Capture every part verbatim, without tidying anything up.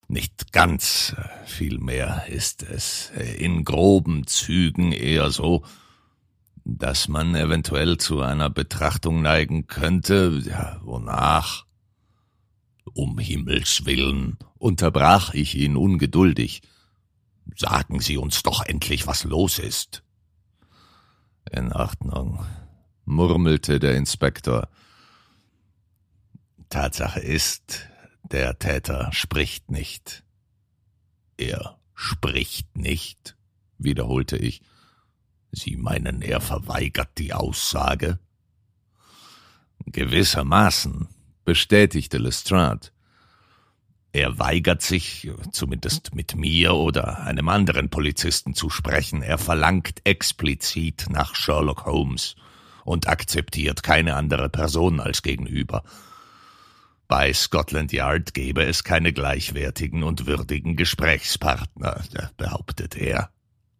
Nicht ganz, vielmehr ist es in groben Zügen eher so, dass man eventuell zu einer Betrachtung neigen könnte, ja, wonach, um Himmels willen, unterbrach ich ihn ungeduldig. Sagen Sie uns doch endlich, was los ist. In Ordnung, murmelte der Inspektor. Tatsache ist, der Täter spricht nicht. Er spricht nicht, wiederholte ich. Sie meinen, er verweigert die Aussage? Gewissermaßen, bestätigte Lestrade. Er weigert sich, zumindest mit mir oder einem anderen Polizisten zu sprechen. Er verlangt explizit nach Sherlock Holmes und akzeptiert keine andere Person als Gegenüber. Bei Scotland Yard gäbe es keine gleichwertigen und würdigen Gesprächspartner, behauptet er.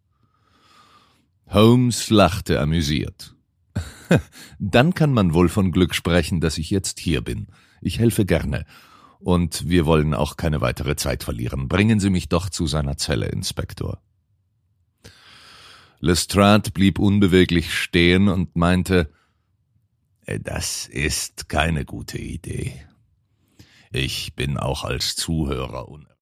Holmes lachte amüsiert. Dann kann man wohl von Glück sprechen, dass ich jetzt hier bin. Ich helfe gerne. Und wir wollen auch keine weitere Zeit verlieren. Bringen Sie mich doch zu seiner Zelle, Inspektor. Lestrade blieb unbeweglich stehen und meinte, das ist keine gute Idee. Ich bin auch als Zuhörer unerfahren.